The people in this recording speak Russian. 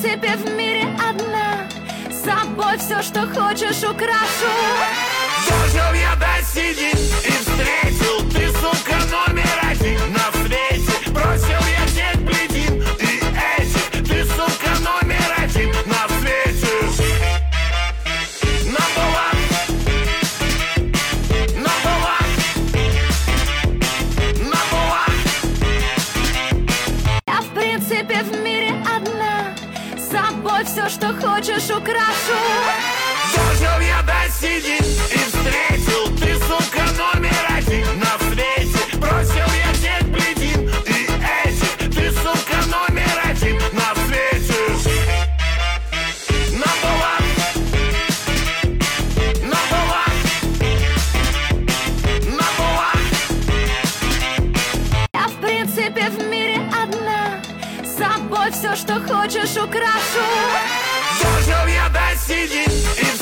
принципе в мире одна. С собой все, что хочешь, украшу. Дожил я до седин и встретил, ты, сука, номер один на свете. Бросил я тех бледин и этих, ты, сука, номер один на свете. Number one. Number one. Number one. Я в принципе в мире одна. С собой все, что хочешь, украшу. Дожил я до седин и встретил, ты, сука, номер один на свете. Бросил я тех бледин и этих, ты, сука, номер один на свете. Number one. Number one. Number one. Я в принципе в мире одна. С собой все, что хочешь, украшу. Дожил я до седин и